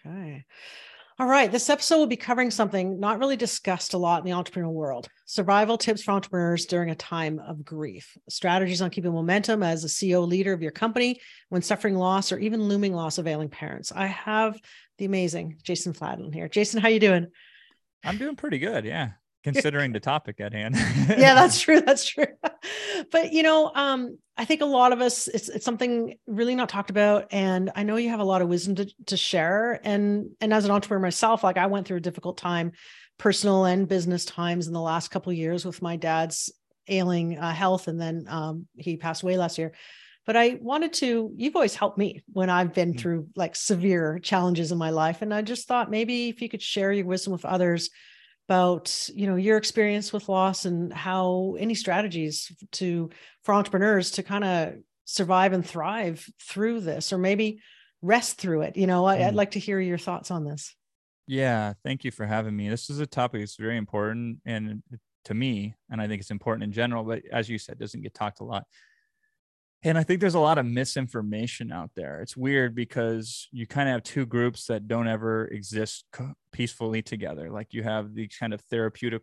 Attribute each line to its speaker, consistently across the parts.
Speaker 1: Okay. All right. This episode will be covering something not really discussed a lot in the entrepreneurial world: survival tips for entrepreneurs during a time of grief, strategies on keeping momentum as a CEO leader of your company when suffering loss or even looming loss of ailing parents. I have the amazing Jason Fladden here. Jason, how you doing?
Speaker 2: I'm doing pretty good. Yeah. Considering the topic at hand.
Speaker 1: Yeah, that's true. That's true. But I think a lot of us, it's something really not talked about. And I know you have a lot of wisdom to share. And as an entrepreneur myself, like I went through a difficult time, personal and business times in the last couple of years with my dad's ailing health. And then he passed away last year. But you've always helped me when I've been through like severe challenges in my life. And I just thought maybe if you could share your wisdom with others about, your experience with loss and how any strategies for entrepreneurs to kind of survive and thrive through this, or maybe rest through it. I'd like to hear your thoughts on this.
Speaker 2: Yeah. Thank you for having me. This is a topic that's very important and to me, and I think it's important in general, but as you said, doesn't get talked a lot. And I think there's a lot of misinformation out there. It's weird because you kind of have two groups that don't ever exist peacefully together. Like you have the kind of therapeutic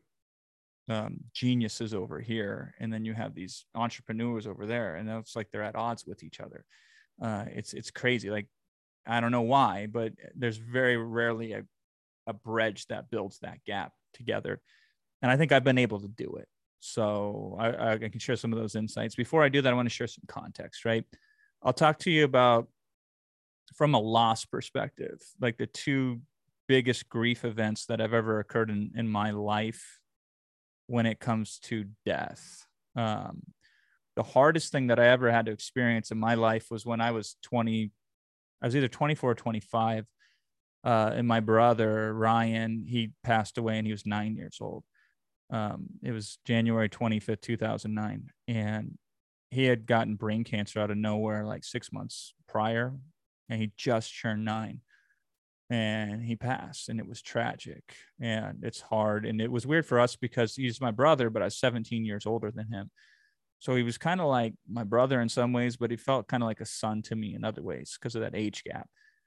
Speaker 2: geniuses over here, and then you have these entrepreneurs over there, and it's like they're at odds with each other. It's crazy. Like, I don't know why, but there's very rarely a bridge that builds that gap together. And I think I've been able to do it. So I can share some of those insights. Before I do that, I want to share some context, right? I'll talk to you about, from a loss perspective, like the two biggest grief events that have ever occurred in my life when it comes to death. The hardest thing that I ever had to experience in my life was when I was 20. I was either 24 or 25. And my brother, Ryan, he passed away and he was 9 years old. It was January 25th, 2009. And he had gotten brain cancer out of nowhere like 6 months prior. And he just turned 9. And he passed, and it was tragic. And it's hard. And it was weird for us because he's my brother, but I was 17 years older than him. So he was kind of like my brother in some ways, but he felt kind of like a son to me in other ways because of that age gap.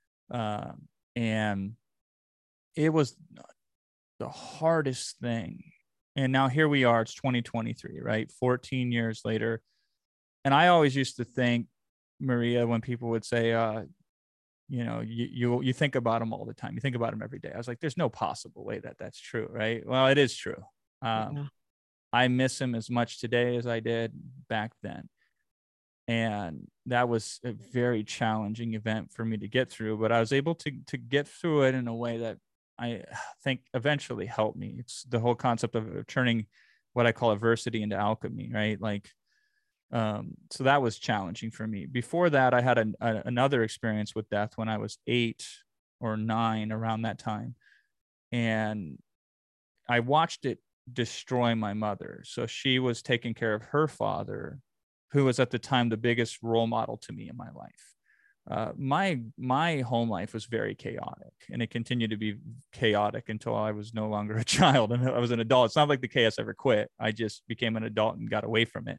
Speaker 2: And it was the hardest thing. And now here we are, it's 2023, right? 14 years later. And I always used to think, Maria, when people would say, you think about them all the time. You think about them every day. I was like, there's no possible way that that's true, right? Well, it is true.
Speaker 1: Yeah.
Speaker 2: I miss him as much today as I did back then. And that was a very challenging event for me to get through, but I was able to get through it in a way that I think eventually helped me. It's the whole concept of turning what I call adversity into alchemy, right? Like, so that was challenging for me. Before that, I had another experience with death when I was 8 or 9, around that time. And I watched it destroy my mother. So she was taking care of her father, who was at the time the biggest role model to me in my life. My home life was very chaotic, and it continued to be chaotic until I was no longer a child and I was an adult. It's not like the chaos ever quit. I just became an adult and got away from it.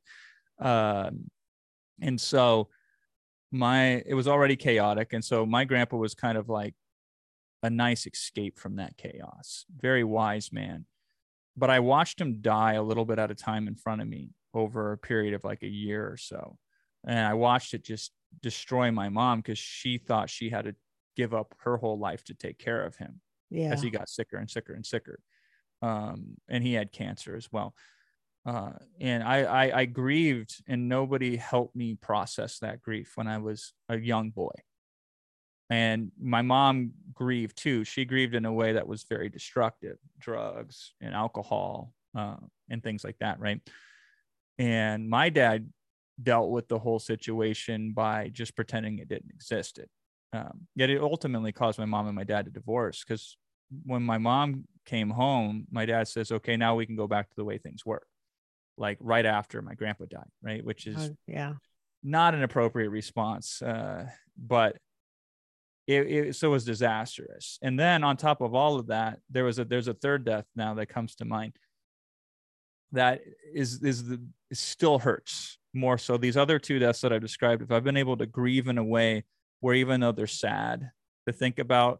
Speaker 2: And so it was already chaotic. And so my grandpa was kind of like a nice escape from that chaos. Very wise man. But I watched him die a little bit at a time in front of me over a period of like a year or so. And I watched it just destroy my mom because she thought she had to give up her whole life to take care of him as he got sicker and sicker and sicker. And he had cancer as well. And I grieved, and nobody helped me process that grief when I was a young boy. And my mom grieved too. She grieved in a way that was very destructive: drugs and alcohol, and things like that, right? And my dad dealt with the whole situation by just pretending it didn't exist. Yet it ultimately caused my mom and my dad to divorce, because when my mom came home, my dad says, okay, now we can go back to the way things were, like right after my grandpa died, right? Which is not an appropriate response, but it so was disastrous. And then on top of all of that, there's a third death now that comes to mind that still hurts more so. These other two deaths that I described, if I've been able to grieve in a way where even though they're sad to think about,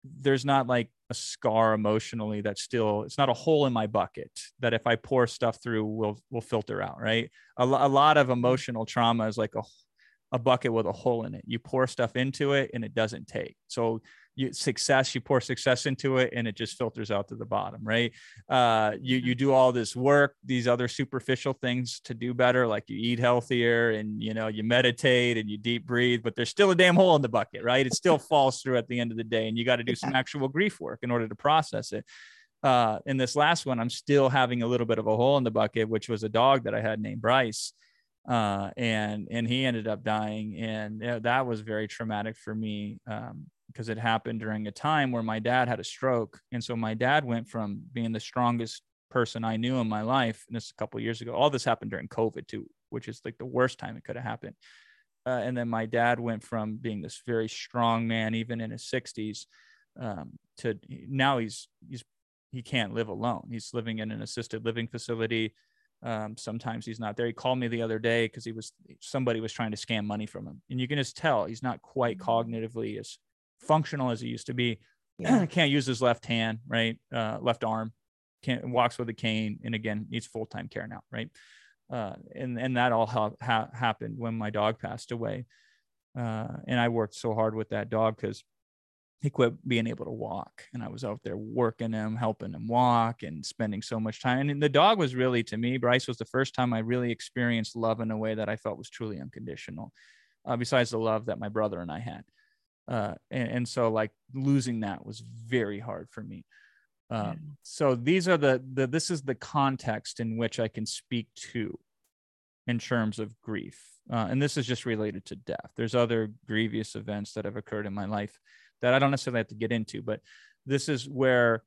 Speaker 2: there's not like a scar emotionally that's still, it's not a hole in my bucket that if I pour stuff through will filter out, right? A lot of emotional trauma is like a bucket with a hole in it. You pour stuff into it and it doesn't take. So you pour success into it and it just filters out to the bottom, right? You do all this work, these other superficial things to do better, like you eat healthier and you meditate and you deep breathe, but there's still a damn hole in the bucket, right? It still falls through at the end of the day, and you got to do some actual grief work in order to process it. In this last one, I'm still having a little bit of a hole in the bucket, which was a dog that I had named Bryce. And he ended up dying, and that was very traumatic for me, because it happened during a time where my dad had a stroke. And so my dad went from being the strongest person I knew in my life, and this a couple of years ago, all this happened during COVID too, which is like the worst time it could have happened. And then my dad went from being this very strong man, even in his 60s, to now he can't live alone. He's living in an assisted living facility. Sometimes he's not there. He called me the other day because somebody was trying to scam money from him, and you can just tell he's not quite cognitively as functional as he used to be. Yeah. Can't use his left hand, right? Left arm, walks with a cane, and again needs full-time care now, right? And that all happened when my dog passed away, and I worked so hard with that dog because he quit being able to walk, and I was out there working him, helping him walk, and spending so much time. And the dog was really, to me, Bryce was the first time I really experienced love in a way that I felt was truly unconditional, besides the love that my brother and I had. And so like losing that was very hard for me. So these are this is the context in which I can speak to in terms of grief. And this is just related to death. There's other grievous events that have occurred in my life that I don't necessarily have to get into, but this is where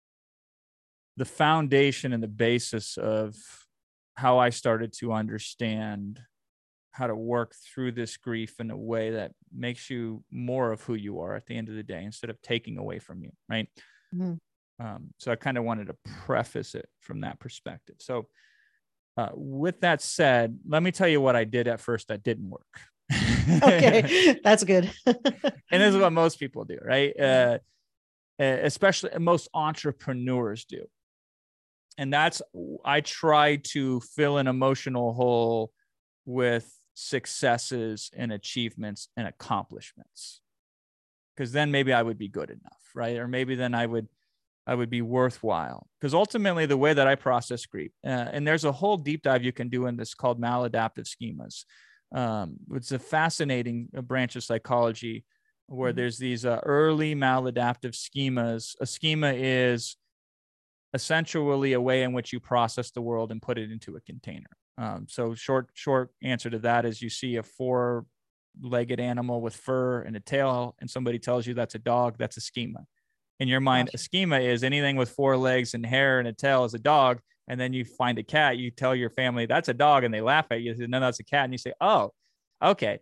Speaker 2: the foundation and the basis of how I started to understand how to work through this grief in a way that makes you more of who you are at the end of the day, instead of taking away from you, right? Mm-hmm. So I kind of wanted to preface it from that perspective. So with that said, let me tell you what I did at first that didn't work.
Speaker 1: Okay, that's good.
Speaker 2: And this is what most people do, right? Especially most entrepreneurs do. And that's, I try to fill an emotional hole with successes and achievements and accomplishments, because then maybe I would be good enough, right? Or maybe then I would be worthwhile. Because ultimately the way that I process grief, and there's a whole deep dive you can do in this called maladaptive schemas. It's a fascinating branch of psychology where there's these early maladaptive schemas. A schema is essentially a way in which you process the world and put it into a container. So short answer to that is, you see a 4-legged animal with fur and a tail, and somebody tells you that's a dog, that's a schema. In your mind, a schema is anything with 4 legs and hair and a tail is a dog. And then you find a cat, you tell your family that's a dog, and they laugh at you. You say, no, that's a cat. And you say, oh, okay.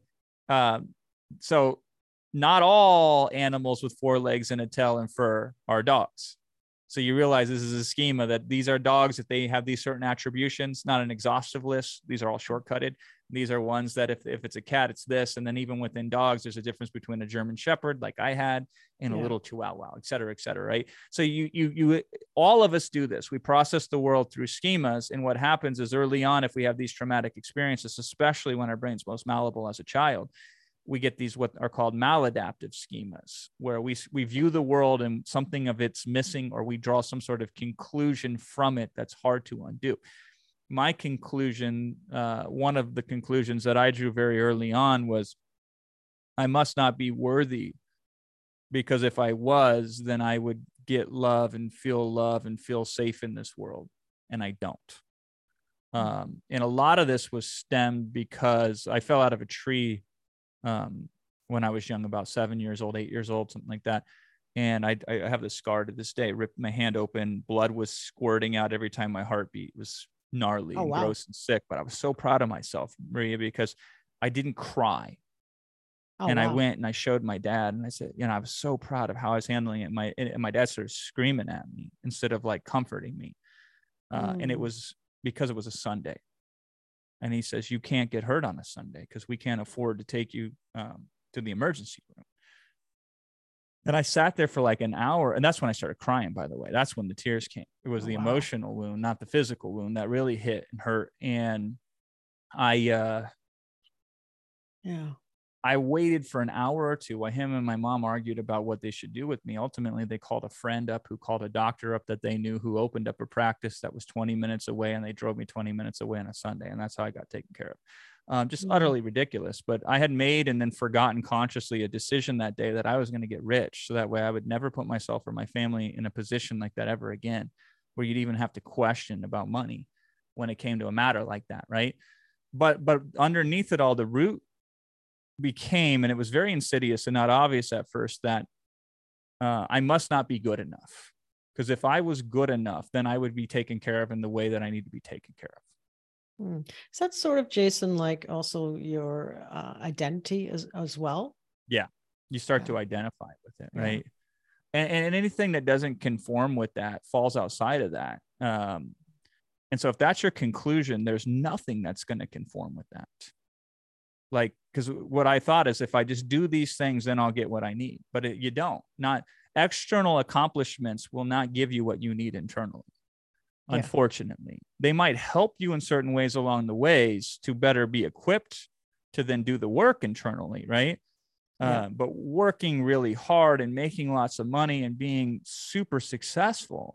Speaker 2: So not all animals with 4 legs and a tail and fur are dogs. So you realize this is a schema, that these are dogs, that they have these certain attributions, not an exhaustive list. These are all shortcutted. These are ones that if it's a cat, it's this. And then even within dogs, there's a difference between a German Shepherd, like I had, and a little Chihuahua, et cetera, right? So you all of us do this. We process the world through schemas. And what happens is, early on, if we have these traumatic experiences, especially when our brain's most malleable as a child, we get these what are called maladaptive schemas, where we view the world and something of it's missing, or we draw some sort of conclusion from it that's hard to undo. My conclusion, one of the conclusions that I drew very early on, was I must not be worthy, because if I was, then I would get love and feel safe in this world. And I don't. And a lot of this was stemmed because I fell out of a tree when I was young, about 7 years old, 8 years old, something like that. And I have this scar to this day. Ripped my hand open. Blood was squirting out every time my heart beat. It was gnarly and gross and sick. But I was so proud of myself, Maria, because I didn't cry. I went and I showed my dad, and I said, I was so proud of how I was handling it. And my dad started screaming at me instead of like comforting me. And it was because it was a Sunday. And he says, you can't get hurt on a Sunday because we can't afford to take you to the emergency room. And I sat there for like an hour, and that's when I started crying, by the way. That's when the tears came. It was the emotional wound, not the physical wound, that really hit and hurt. And I waited for an hour or two while him and my mom argued about what they should do with me. Ultimately, they called a friend up who called a doctor up that they knew, who opened up a practice that was 20 minutes away, and they drove me 20 minutes away on a Sunday. And that's how I got taken care of. Just utterly ridiculous. But I had made and then forgotten consciously a decision that day that I was going to get rich. So that way I would never put myself or my family in a position like that ever again, where you'd even have to question about money when it came to a matter like that. Right. But underneath it all, the root became, and it was very insidious and not obvious at first, that I must not be good enough. Because if I was good enough, then I would be taken care of in the way that I need to be taken care of.
Speaker 1: Is that sort of, Jason, like also your identity as well?
Speaker 2: Yeah. You start to identify with it, right? And anything that doesn't conform with that falls outside of that. And so if that's your conclusion, there's nothing that's going to conform with that. Like, because what I thought is, if I just do these things, then I'll get what I need. But you don't. Not external accomplishments will not give you what you need internally. Unfortunately, they might help you in certain ways along the ways to better be equipped to then do the work internally, right? But working really hard and making lots of money and being super successful,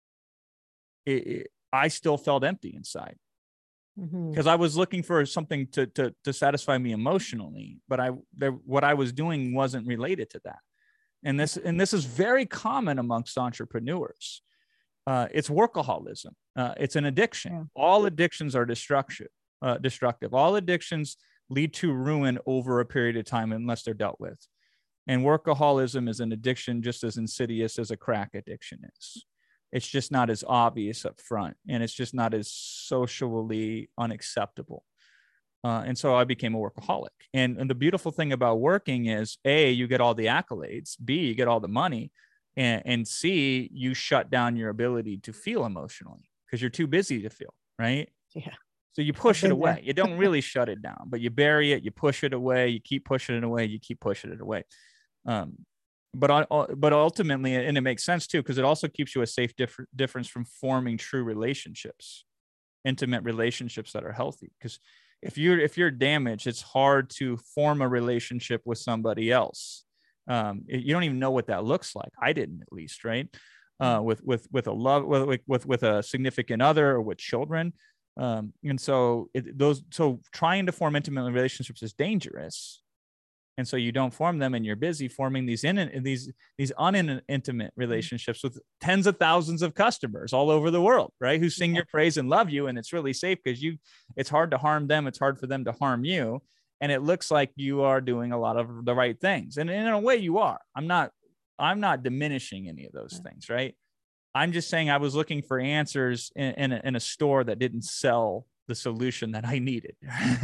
Speaker 2: I still felt empty inside, because I was looking for something to satisfy me emotionally, but what I was doing wasn't related to that. And this is very common amongst entrepreneurs. It's workaholism. It's an addiction. All addictions are destructive. All addictions lead to ruin over a period of time unless they're dealt with. And workaholism is an addiction just as insidious as a crack addiction is. It's just not as obvious up front, and it's just not as socially unacceptable. And so I became a workaholic. And the beautiful thing about working is, A, you get all the accolades, B, you get all the money, and C, you shut down your ability to feel emotionally because you're too busy to feel, right?
Speaker 1: Yeah.
Speaker 2: So you push it away. You don't really shut it down, but you bury it, you push it away, you keep pushing it away, you keep pushing it away. But ultimately, and it makes sense too, because it also keeps you a safe difference from forming true relationships, intimate relationships that are healthy. Because if you're damaged, it's hard to form a relationship with somebody else. You don't even know what that looks like. I didn't, at least, right? With a love, with a significant other, or with children. And so trying to form intimate relationships is dangerous. And so you don't form them, and you're busy forming these unintimate relationships with tens of thousands of customers all over the world, right? Who sing your praise and love you. And it's really safe because it's hard to harm them. It's hard for them to harm you. And it looks like you are doing a lot of the right things. And in a way you are. I'm not diminishing any of those things, right? I'm just saying I was looking for answers in a store that didn't sell the solution that I needed.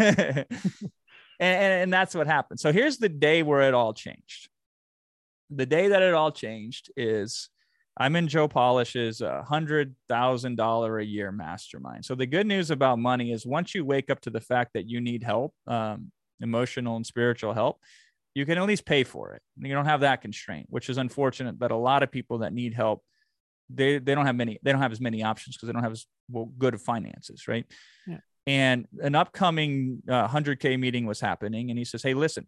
Speaker 2: And that's what happened. So here's the day where it all changed. The day that it all changed is I'm in Joe Polish's $100,000 a year mastermind. So the good news about money is, once you wake up to the fact that you need help, emotional and spiritual help, you can at least pay for it. You don't have that constraint, which is unfortunate that a lot of people that need help, they don't have as many options because they don't have as good finances, right? Yeah. And an upcoming 100K meeting was happening, and he says, "Hey, listen,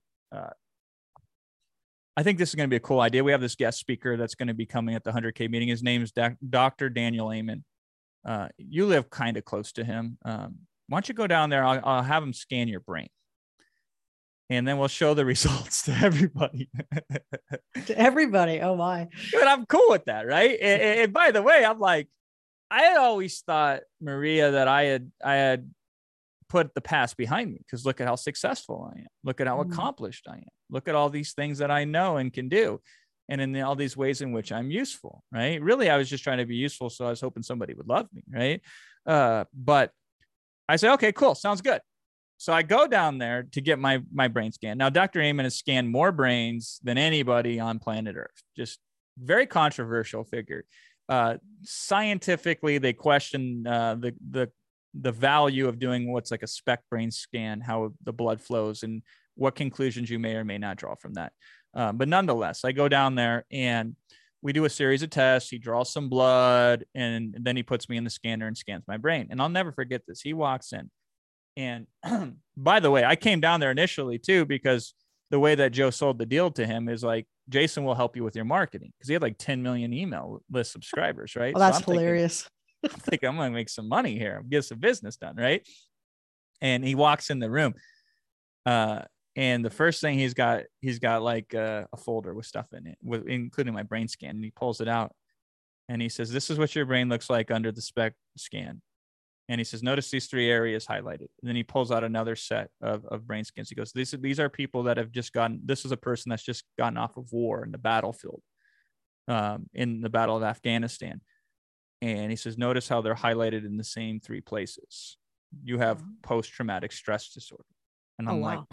Speaker 2: I think this is going to be a cool idea. We have this guest speaker that's going to be coming at the 100K meeting. His name is Dr. Daniel Amen. You live kind of close to him. Why don't you go down there? I'll have him scan your brain, and then we'll show the results to everybody."
Speaker 1: To everybody. Oh my.
Speaker 2: But I'm cool with that, right? And by the way, I'm like, I had always thought, Maria, that I had put the past behind me, because look at how successful I am. Look at how accomplished I am. Look at all these things that I know and can do. And in all these ways in which I'm useful, right? Really, I was just trying to be useful. So I was hoping somebody would love me, right? But I say, okay, cool. Sounds good. So I go down there to get my brain scan. Now, Dr. Amen has scanned more brains than anybody on planet Earth. Just very controversial figure. Scientifically, they question the value of doing what's like a SPECT brain scan, how the blood flows, and what conclusions you may or may not draw from that. But nonetheless, I go down there and we do a series of tests. He draws some blood, and then he puts me in the scanner and scans my brain. And I'll never forget this. He walks in, and by the way, I came down there initially too, because the way that Joe sold the deal to him is like, Jason will help you with your marketing, because he had like 10 million email list subscribers, right?
Speaker 1: Well, that's hilarious.
Speaker 2: I'm thinking I'm going to make some money here, get some business done, right? And he walks in the room. And the first thing he's got like a folder with stuff in it, including my brain scan. And he pulls it out and he says, "This is what your brain looks like under the SPECT scan." And he says, "Notice these 3 areas highlighted." And then he pulls out another set of brain scans. He goes, these are people that have just gotten, this is a person that's just gotten off of war in the battlefield, in the Battle of Afghanistan. And he says, "Notice how they're highlighted in the same 3 places. You have post-traumatic stress disorder." And I'm like,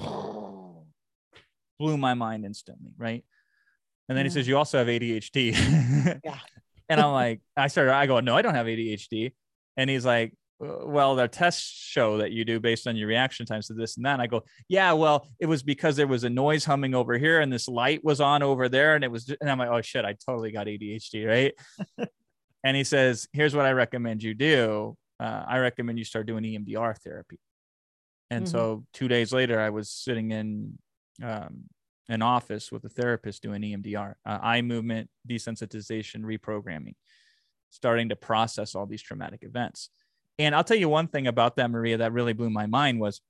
Speaker 2: blew my mind instantly, right? And then he says, "You also have ADHD." Yeah. And I'm like, I go, "No, I don't have ADHD." And he's like, "Well, the tests show that you do based on your reaction times to this and that." And I go, "Yeah, well, it was because there was a noise humming over here and this light was on over there." And and I'm like, "Oh shit, I totally got ADHD," right? And he says, "Here's what I recommend you do. I recommend you start doing EMDR therapy." And so 2 days later, I was sitting in an office with a therapist doing EMDR, eye movement, desensitization, reprogramming, starting to process all these traumatic events. And I'll tell you one thing about that, Maria, that really blew my mind was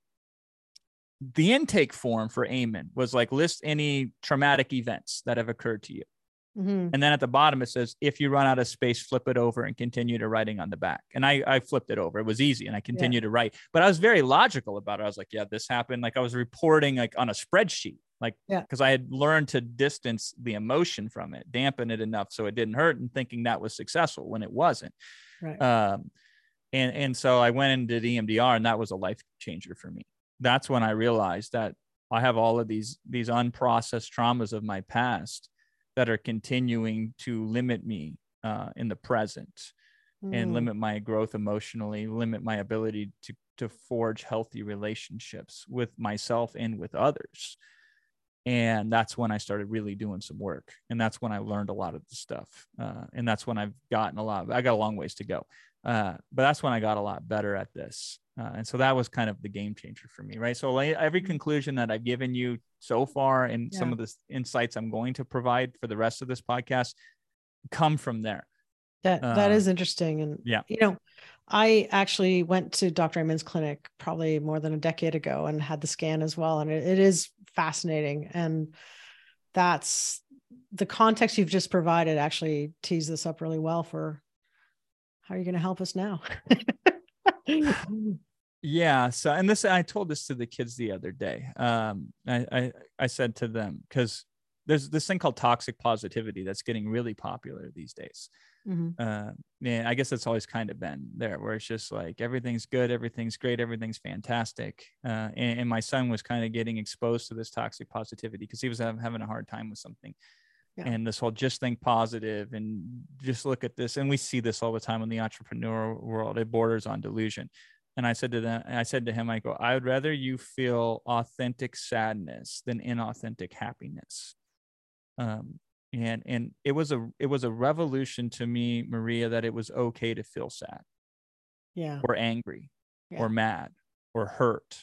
Speaker 2: the intake form for Amen was like, list any traumatic events that have occurred to you. And then at the bottom, it says, if you run out of space, flip it over and continue to writing on the back. And I flipped it over. It was easy. And I continued to write, but I was very logical about it. I was like, yeah, this happened. Like I was reporting like on a spreadsheet, like, because I had learned to distance the emotion from it, dampen it enough so it didn't hurt, and thinking that was successful when it wasn't. Right. And so I went and did EMDR, and that was a life changer for me. That's when I realized that I have all of these unprocessed traumas of my past that are continuing to limit me in the present, and limit my growth emotionally, limit my ability to forge healthy relationships with myself and with others. And that's when I started really doing some work. And that's when I learned a lot of the stuff. And that's when I've gotten I got a long ways to go. But that's when I got a lot better at this. And so that was kind of the game changer for me, right? So every conclusion that I've given you so far, and some of the insights I'm going to provide for the rest of this podcast, come from there.
Speaker 1: That is interesting. And, you know, I actually went to Dr. Amen's clinic probably more than a decade ago and had the scan as well. And it is fascinating. And that's the context you've just provided actually tees this up really well for how are you going to help us now?
Speaker 2: Yeah. So, and I told this to the kids the other day. I said to them, because there's this thing called toxic positivity that's getting really popular these days. And I guess it's always kind of been there, where it's just like, everything's good, everything's great, everything's fantastic. And my son was kind of getting exposed to this toxic positivity because he was having a hard time with something. And this whole just think positive and just look at this. And we see this all the time in the entrepreneurial world. It borders on delusion. And I said to him, I go, I would rather you feel authentic sadness than inauthentic happiness. And it was a revolution to me, Maria, that it was okay to feel sad, or angry, or mad, or hurt.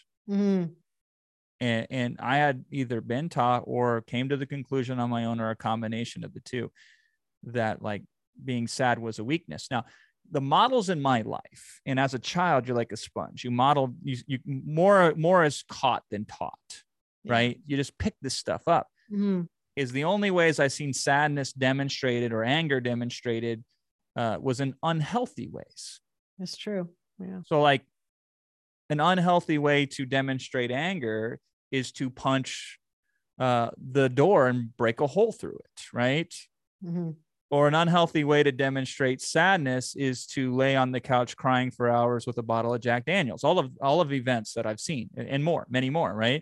Speaker 2: And I had either been taught or came to the conclusion on my own, or a combination of the two, that like being sad was a weakness. Now, the models in my life, and as a child, you're like a sponge. You model, you more is caught than taught, right? You just pick this stuff up. Is the only ways I've seen sadness demonstrated or anger demonstrated was in unhealthy ways.
Speaker 1: That's true. Yeah.
Speaker 2: So like an unhealthy way to demonstrate anger is to punch the door and break a hole through it, right? Or an unhealthy way to demonstrate sadness is to lay on the couch crying for hours with a bottle of Jack Daniels. All of events that I've seen, and many more, right?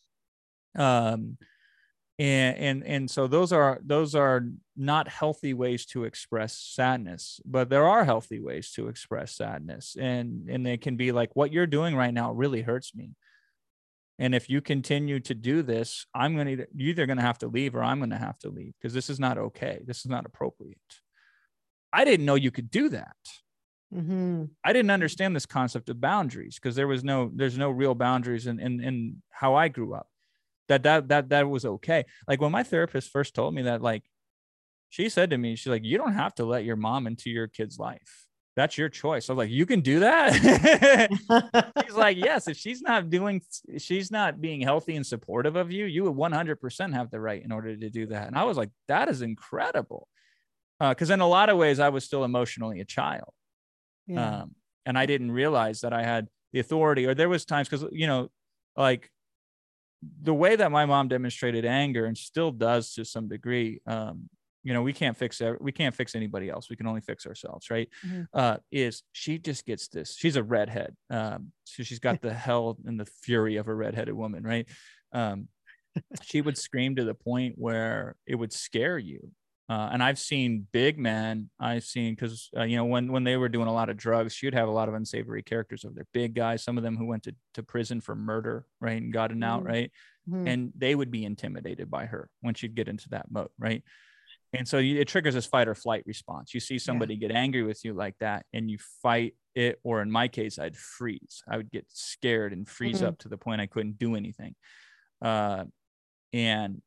Speaker 2: And so those are not healthy ways to express sadness, but there are healthy ways to express sadness. And they can be like, what you're doing right now really hurts me. And if you continue to do this, you're either going to have to leave or I'm going to have to leave, because this is not okay. This is not appropriate. I didn't know you could do that.
Speaker 1: Mm-hmm.
Speaker 2: I didn't understand this concept of boundaries, because there's no real boundaries in how I grew up. That was okay. Like when my therapist first told me that, like, she said to me, she's like, you don't have to let your mom into your kid's life. That's your choice. I was like, you can do that? She's like, yes, if she's not being healthy and supportive of you, you would 100% have the right in order to do that. And I was like, that is incredible. Because in a lot of ways, I was still emotionally a child.
Speaker 1: Yeah.
Speaker 2: And I didn't realize that I had the authority, or there was times, because, like the way that my mom demonstrated anger, and still does to some degree, we can't fix anybody else. We can only fix ourselves. Right.
Speaker 1: Mm-hmm.
Speaker 2: Is she just gets this. She's a redhead. So she's got the hell and the fury of a redheaded woman. Right. She would scream to the point where it would scare you. And I've seen big men. Because, when they were doing a lot of drugs, she would have a lot of unsavory characters of their big guys, some of them who went to prison for murder, right, and gotten out, right? Mm-hmm. And they would be intimidated by her when she'd get into that mode, right? And so it triggers this fight or flight response. You see somebody get angry with you like that, and you fight it, or in my case, I'd freeze. I would get scared and freeze up to the point I couldn't do anything. And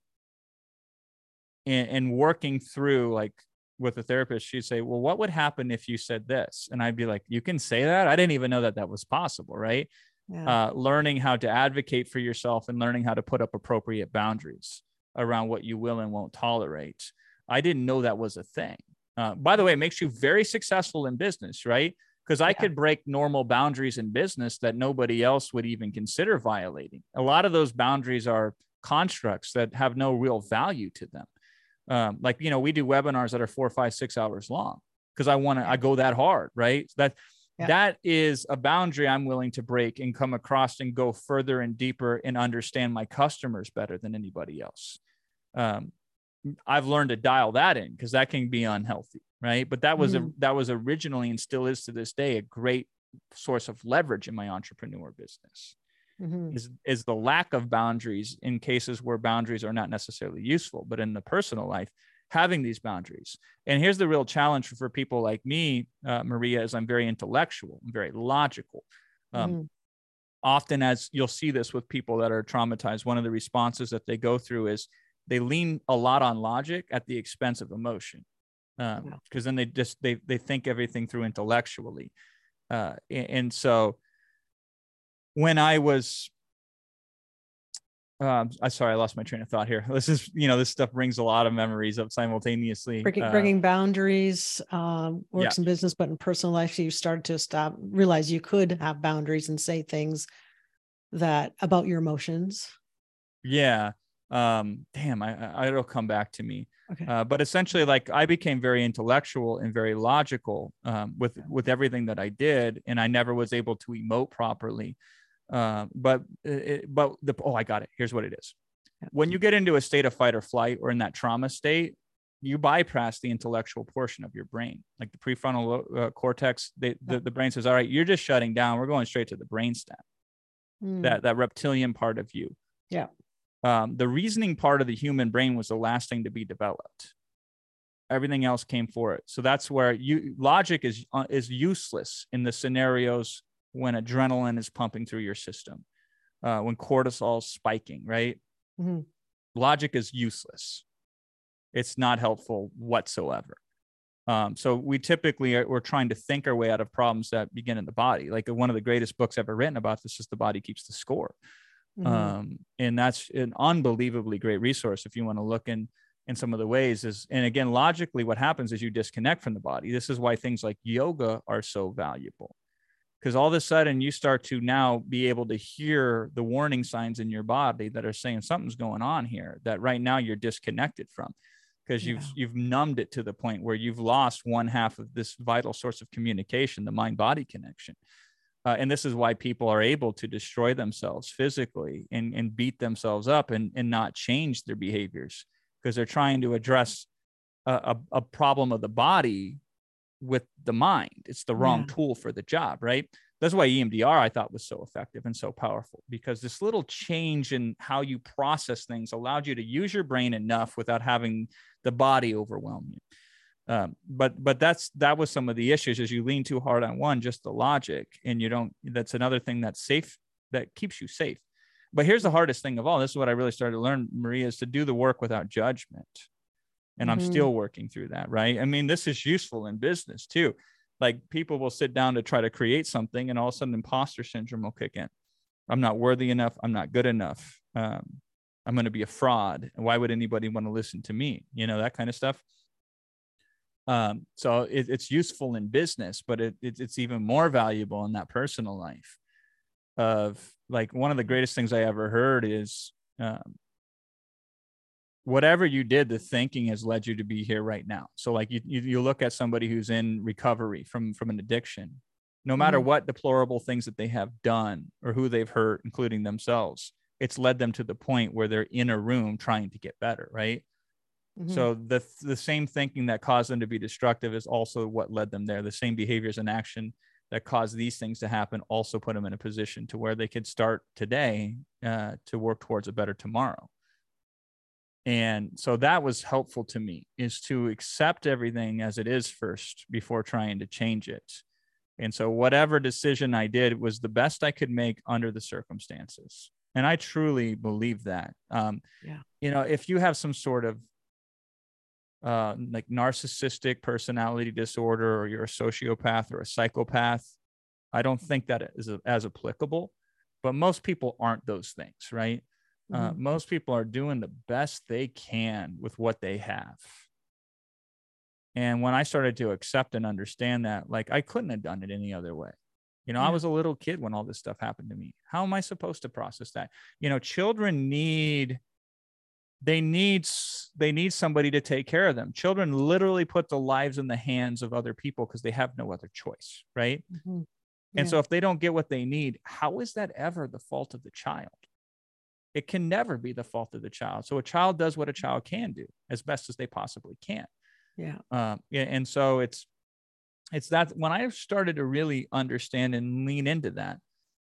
Speaker 2: working through, like with a therapist, she'd say, well, what would happen if you said this? And I'd be like, you can say that? I didn't even know that was possible, right? Yeah. Learning how to advocate for yourself and learning how to put up appropriate boundaries around what you will and won't tolerate. I didn't know that was a thing. By the way, it makes you very successful in business, right? Because I could break normal boundaries in business that nobody else would even consider violating. A lot of those boundaries are constructs that have no real value to them. We do webinars that are 4, 5, 6 hours long because I go that hard, right? That is a boundary I'm willing to break and come across and go further and deeper and understand my customers better than anybody else. I've learned to dial that in because that can be unhealthy, right? But that was originally, and still is to this day, a great source of leverage in my entrepreneur business. Is the lack of boundaries in cases where boundaries are not necessarily useful, but in the personal life, having these boundaries. And here's the real challenge for people like me, Maria, is I'm very intellectual, I'm very logical. Often, as you'll see this with people that are traumatized, one of the responses that they go through is they lean a lot on logic at the expense of emotion, because then they think everything through intellectually. And so when I was, I lost my train of thought here. This is, this stuff brings a lot of memories up simultaneously.
Speaker 1: Bringing boundaries, works in business, but in personal life, you started to realize you could have boundaries and say things that about your emotions. Yeah.
Speaker 2: It'll come back to me.
Speaker 1: Okay.
Speaker 2: But essentially, like, I became very intellectual and very logical with everything that I did, and I never was able to emote properly. I got it. Here's what it is. When you get into a state of fight or flight, or in that trauma state, you bypass the intellectual portion of your brain, like the prefrontal cortex. The brain says, all right, you're just shutting down. We're going straight to the brainstem, that reptilian part of you.
Speaker 1: Yeah.
Speaker 2: The reasoning part of the human brain was the last thing to be developed. Everything else came for it. So that's where logic is useless in the scenarios when adrenaline is pumping through your system, when cortisol is spiking, right? Logic is useless. It's not helpful whatsoever. So we typically we're trying to think our way out of problems that begin in the body. Like, one of the greatest books ever written about this is The Body Keeps the Score. And that's an unbelievably great resource if you want to look in some of the ways. And again, logically, what happens is you disconnect from the body. This is why things like yoga are so valuable, because all of a sudden you start to now be able to hear the warning signs in your body that are saying something's going on here, that right now you're disconnected from, because you've numbed it to the point where you've lost one half of this vital source of communication, the mind-body connection. And this is why people are able to destroy themselves physically and beat themselves up and not change their behaviors, because they're trying to address a problem of the body with the mind. It's the wrong tool for the job, right? That's why EMDR I thought was so effective and so powerful, because this little change in how you process things allowed you to use your brain enough without having the body overwhelm you. But that was some of the issues, is you lean too hard on one, just the logic, and you don't, that's another thing that's safe, that keeps you safe. But here's the hardest thing of all. This is what I really started to learn, Maria, is to do the work without judgment. And I'm still working through that, right? I mean, this is useful in business too. Like, people will sit down to try to create something, and all of a sudden imposter syndrome will kick in. I'm not worthy enough. I'm not good enough. I'm going to be a fraud. Why would anybody want to listen to me? You know, that kind of stuff. So it's useful in business, but it's even more valuable in that personal life. Of like, one of the greatest things I ever heard is, whatever you did, the thinking has led you to be here right now. So like you look at somebody who's in recovery from an addiction, no matter what deplorable things that they have done or who they've hurt, including themselves, it's led them to the point where they're in a room trying to get better, right? So the same thinking that caused them to be destructive is also what led them there. The same behaviors and action that caused these things to happen also put them in a position to where they could start today to work towards a better tomorrow. And so that was helpful to me, is to accept everything as it is first before trying to change it. And so whatever decision I did was the best I could make under the circumstances. And I truly believe that. You know, if you have some sort of like narcissistic personality disorder, or you're a sociopath or a psychopath, I don't think that is as applicable. But most people aren't those things, right? Most people are doing the best they can with what they have. And when I started to accept and understand that, like, I couldn't have done it any other way. You know, I was a little kid when all this stuff happened to me. How am I supposed to process that? You know, children need somebody to take care of them. Children literally put the lives in the hands of other people because they have no other choice, right? And so if they don't get what they need, how is that ever the fault of the child? It can never be the fault of the child. So a child does what a child can do as best as they possibly can. And so it's that when I started to really understand and lean into that,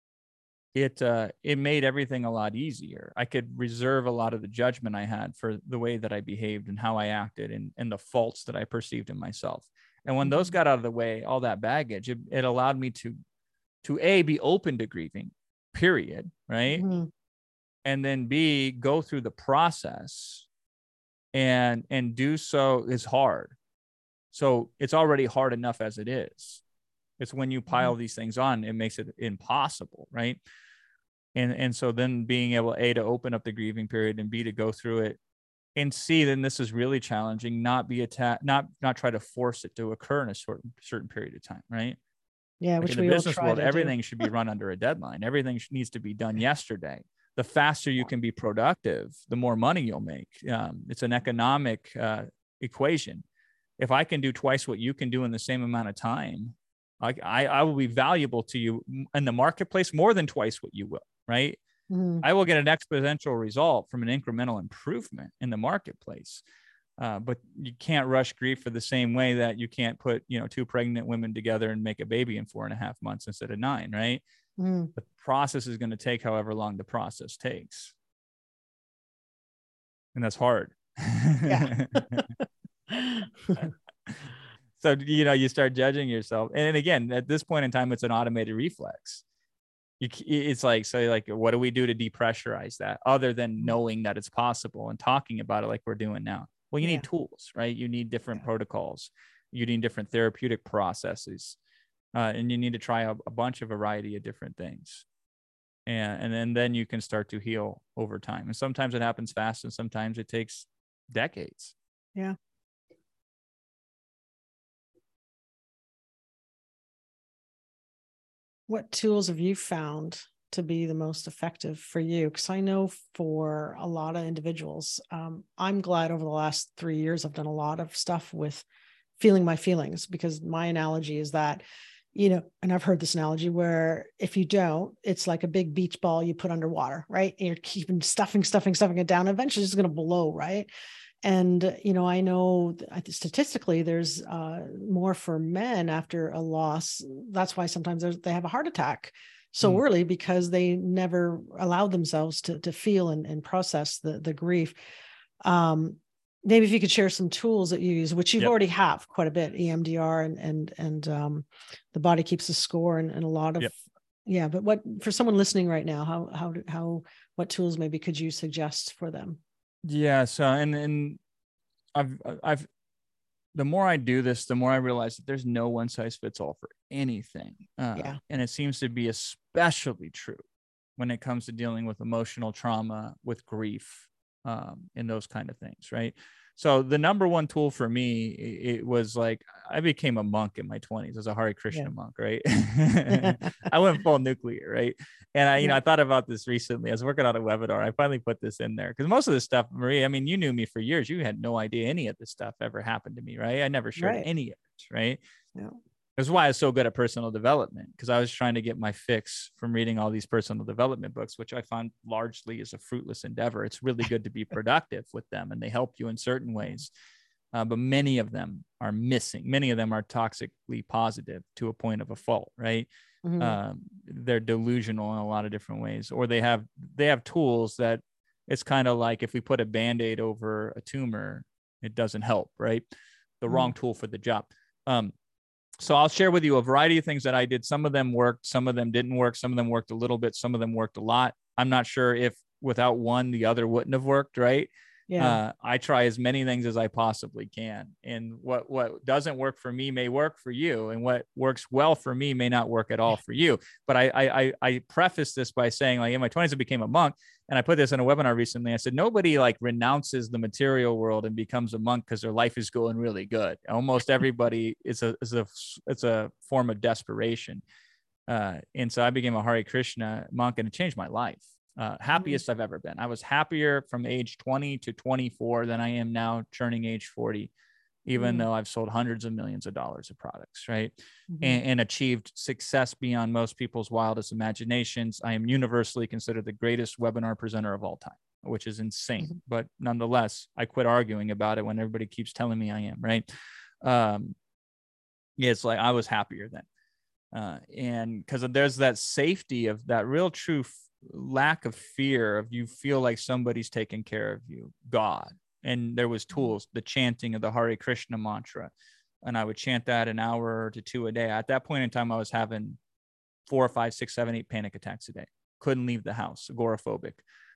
Speaker 2: it made everything a lot easier. I could reserve a lot of the judgment I had for the way that I behaved and how I acted, and the faults that I perceived in myself. And when those got out of the way, all that baggage, it allowed me to be open to grieving, period, right? And then B, go through the process, and do so is hard. So it's already hard enough as it is. It's when you pile these things on, it makes it impossible, right? And so then being able, A, to open up the grieving period, and B, to go through it, and C, then this is really challenging, not try to force it to occur in a certain period of time, right?
Speaker 1: Yeah,
Speaker 2: like
Speaker 1: which
Speaker 2: in the
Speaker 1: we
Speaker 2: business
Speaker 1: all try
Speaker 2: world,
Speaker 1: to
Speaker 2: everything
Speaker 1: do.
Speaker 2: should be run under a deadline. Everything needs to be done yesterday. The faster you can be productive, the more money you'll make. It's an economic equation. If I can do twice what you can do in the same amount of time, I will be valuable to you in the marketplace more than twice what you will, right? I will get an exponential result from an incremental improvement in the marketplace. But you can't rush grief for the same way that you can't put, two pregnant women together and make a baby in 4.5 months instead of 9, right? The process is going to take however long the process takes. And that's hard. So, you start judging yourself. And again, at this point in time, it's an automated reflex. It's like, what do we do to depressurize that other than knowing that it's possible and talking about it like we're doing now? Well, you need tools, right? You need different protocols. You need different therapeutic processes. And you need to try a variety of different things. And then you can start to heal over time. And sometimes it happens fast, and sometimes it takes decades.
Speaker 1: Yeah. What tools have you found to be the most effective for you? Because I know for a lot of individuals, I'm glad over the last 3 years, I've done a lot of stuff with feeling my feelings, because my analogy is that, and I've heard this analogy where if you don't, it's like a big beach ball you put underwater, right? And you're keeping stuffing it down. Eventually it's going to blow, right? And, I know statistically there's more for men after a loss. That's why sometimes they have a heart attack so early, because they never allowed themselves to feel and process the grief. Maybe if you could share some tools that you use, which you've already have quite a bit, EMDR and the body keeps a score and a lot of, but what, for someone listening right now, what tools maybe could you suggest for them?
Speaker 2: Yeah. So, and I've, the more I do this, the more I realize that there's no one size fits all for anything. And it seems to be especially true when it comes to dealing with emotional trauma, with grief, and those kind of things. Right. So the number one tool for me, it was like, I became a monk in my 20s as a Hare Krishna monk, right? I went full nuclear, right? And I thought about this recently. I was working on a webinar. I finally put this in there because most of this stuff, Marie, I mean, you knew me for years. You had no idea any of this stuff ever happened to me, right? I never shared any of it, right? Yeah. That's why I was so good at personal development, because I was trying to get my fix from reading all these personal development books, which I found largely is a fruitless endeavor. It's really good to be productive with them, and they help you in certain ways. But many of them are missing. Many of them are toxically positive to a point of a fault, right? Mm-hmm. They're delusional in a lot of different ways, or they have tools that it's kind of like if we put a Band-Aid over a tumor, it doesn't help, right? The wrong tool for the job. So I'll share with you a variety of things that I did. Some of them worked, some of them didn't work. Some of them worked a little bit, some of them worked a lot. I'm not sure if without one, the other wouldn't have worked, right? Yeah. I try as many things as I possibly can. And what doesn't work for me may work for you. And what works well for me may not work at all for you. But I preface this by saying, like, in my 20s, I became a monk. And I put this in a webinar recently. I said, nobody like renounces the material world and becomes a monk because their life is going really good. Almost everybody it's a form of desperation. And so I became a Hare Krishna monk, and it changed my life. Happiest I've ever been. I was happier from age 20 to 24 than I am now turning age 40, even though I've sold hundreds of millions of dollars of products, right? And achieved success beyond most people's wildest imaginations. I am universally considered the greatest webinar presenter of all time, which is insane. But nonetheless, I quit arguing about it when everybody keeps telling me I am, right? It's like I was happier then. And because there's that safety of that real true lack of fear of you feel like somebody's taking care of you, God. And there was tools, the chanting of the Hare Krishna mantra. And I would chant that an hour to two a day. At that point in time, I was having 4, 5, 6, 7, 8 panic attacks a day. Couldn't leave the house, agoraphobic.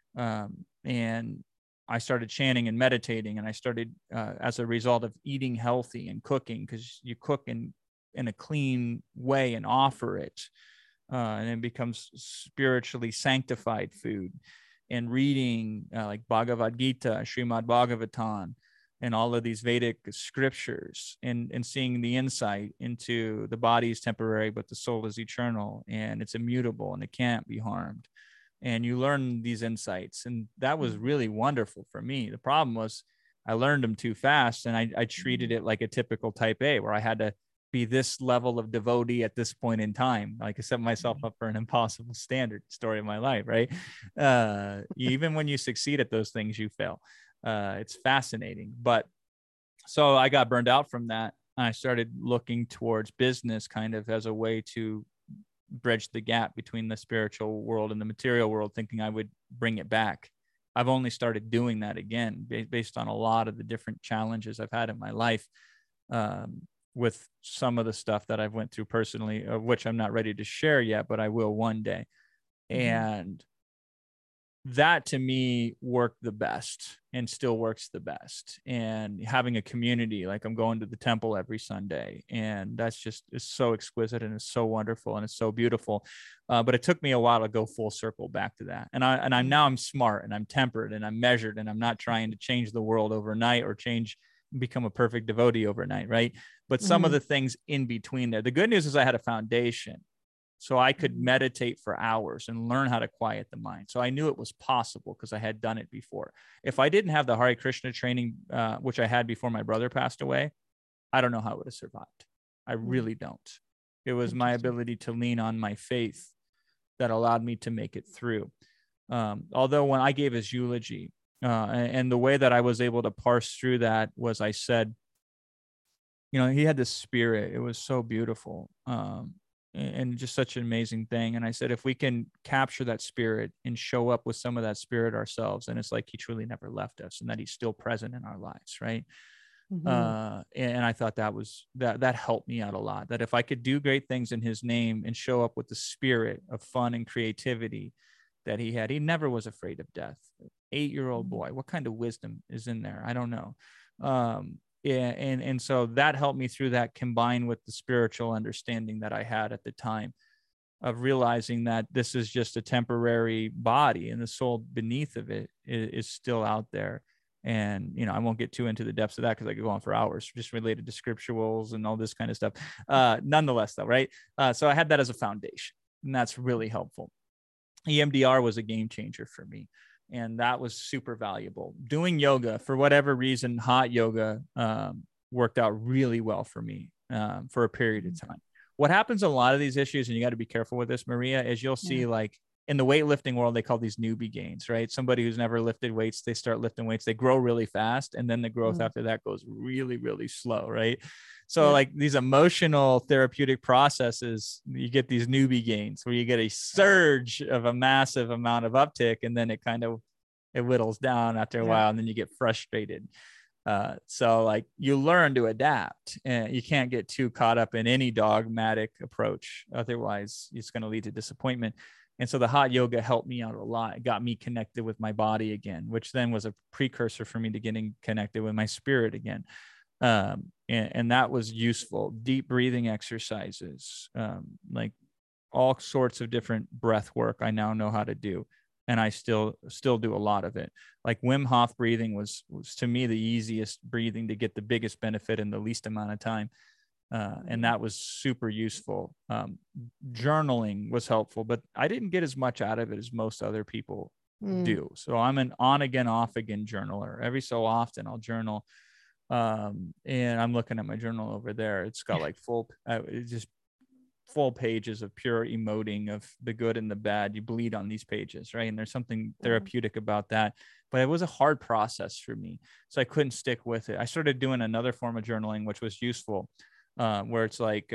Speaker 2: And I started chanting and meditating. And I started, as a result of eating healthy and cooking, because you cook in a clean way and offer it. And it becomes spiritually sanctified food, and reading like Bhagavad Gita, Srimad Bhagavatam, and all of these Vedic scriptures, and seeing the insight into the body is temporary, but the soul is eternal, and it's immutable, and it can't be harmed. And you learn these insights. And that was really wonderful for me. The problem was I learned them too fast, and I treated it like a typical type A, where I had to be this level of devotee at this point in time. Like I set myself up for an impossible standard. Story of my life, right? Even when you succeed at those things, you fail. It's fascinating. But so I got burned out from that. I started looking towards business kind of as a way to bridge the gap between the spiritual world and the material world, thinking I would bring it back. I've only started doing that again based on a lot of the different challenges I've had in my life. With some of the stuff that I've went through personally, of which I'm not ready to share yet, but I will one day. And that to me worked the best and still works the best. And having a community, like I'm going to the temple every Sunday, and that's just, it's so exquisite and it's so wonderful and it's so beautiful. But it took me a while to go full circle back to that. And I'm smart and I'm tempered and I'm measured, and I'm not trying to change the world overnight or become a perfect devotee overnight, right? But some of the things in between there. The good news is I had a foundation, so I could meditate for hours and learn how to quiet the mind. So I knew it was possible because I had done it before. If I didn't have the Hare Krishna training, which I had before my brother passed away, I don't know how I would have survived. I really don't. It was my ability to lean on my faith that allowed me to make it through. Although when I gave his eulogy, And the way that I was able to parse through that was I said, he had this spirit. It was so beautiful. And just such an amazing thing. And I said, if we can capture that spirit and show up with some of that spirit ourselves, and it's like he truly never left us and that he's still present in our lives. Right. Mm-hmm. And I thought that helped me out a lot, that if I could do great things in his name and show up with the spirit of fun and creativity that he had, he never was afraid of death. 8-year-old boy, what kind of wisdom is in there? I don't know. Yeah, and so that helped me through that, combined with the spiritual understanding that I had at the time of realizing that this is just a temporary body and the soul beneath of it is still out there. And, I won't get too into the depths of that because I could go on for hours just related to scripturals and all this kind of stuff. Nonetheless, though, right? So I had that as a foundation, and that's really helpful. EMDR was a game changer for me. And that was super valuable. Doing yoga, for whatever reason, hot yoga worked out really well for me for a period of time. What happens in a lot of these issues, and you got to be careful with this, Maria, is you'll see like in the weightlifting world, they call these newbie gains, right? Somebody who's never lifted weights, they start lifting weights, they grow really fast. And then the growth after that goes really, really slow, right? So like these emotional therapeutic processes, you get these newbie gains where you get a surge of a massive amount of uptick, and then it whittles down after a while, and then you get frustrated. So like you learn to adapt, and you can't get too caught up in any dogmatic approach. Otherwise, it's going to lead to disappointment. And so the hot yoga helped me out a lot. It got me connected with my body again, which then was a precursor for me to getting connected with my spirit again. And that was useful. Deep breathing exercises, like all sorts of different breath work I now know how to do. And I still do a lot of it. Like Wim Hof breathing was to me the easiest breathing to get the biggest benefit in the least amount of time. And that was super useful. Journaling was helpful, but I didn't get as much out of it as most other people do. So I'm an on again, off again journaler. Every so often I'll journal. And I'm looking at my journal over there. It's got like just full pages of pure emoting of the good and the bad. You bleed on these pages, right? And there's something therapeutic about that. But it was a hard process for me, so I couldn't stick with it. I started doing another form of journaling, which was useful, where it's like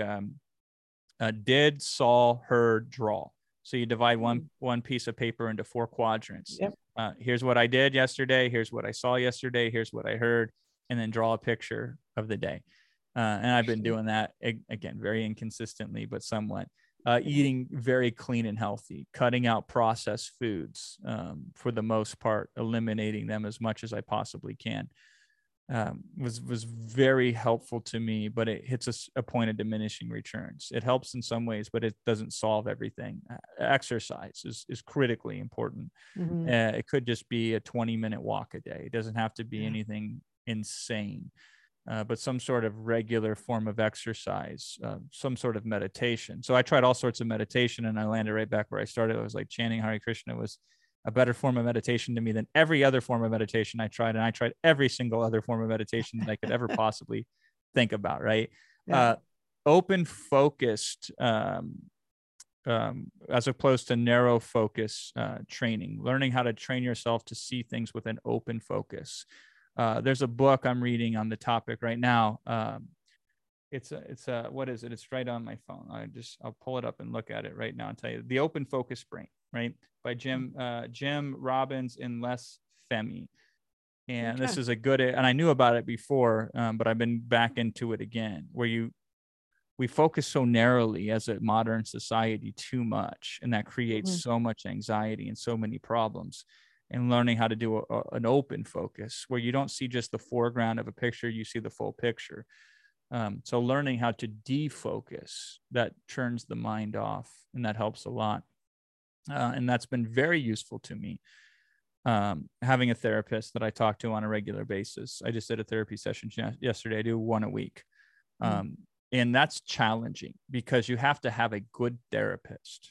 Speaker 2: did, saw, heard, draw. So you divide one piece of paper into 4 quadrants. Here's what I did yesterday. Here's what I saw yesterday. Here's what I heard. And then draw a picture of the day. And I've been doing that, again, very inconsistently, but somewhat. Eating very clean and healthy, cutting out processed foods for the most part, eliminating them as much as I possibly can. Was very helpful to me, but it hits a point of diminishing returns. It helps in some ways, but it doesn't solve everything. Exercise is critically important. It could just be a 20-minute walk a day. It doesn't have to be anything insane. But some sort of regular form of exercise, some sort of meditation. So I tried all sorts of meditation, and I landed right back where I started. I was like, chanting Hare Krishna was a better form of meditation to me than every other form of meditation I tried. And I tried every single other form of meditation that I could ever possibly think about, right? Open focused, as opposed to narrow focus training, learning how to train yourself to see things with an open focus. There's a book I'm reading on the topic right now. It's what is it? It's right on my phone. I'll pull it up and look at it right now and tell you. The Open Focus Brain, right? By Jim Robbins and Les Femi. And this is and I knew about it before, but I've been back into it again, where we focus so narrowly as a modern society too much, and that creates so much anxiety and so many problems. And learning how to do an open focus where you don't see just the foreground of a picture, you see the full picture. So learning how to defocus, that turns the mind off, and that helps a lot. And that's been very useful to me. Having a therapist that I talk to on a regular basis. I just did a therapy session yesterday. I do 1 a week. And that's challenging because you have to have a good therapist.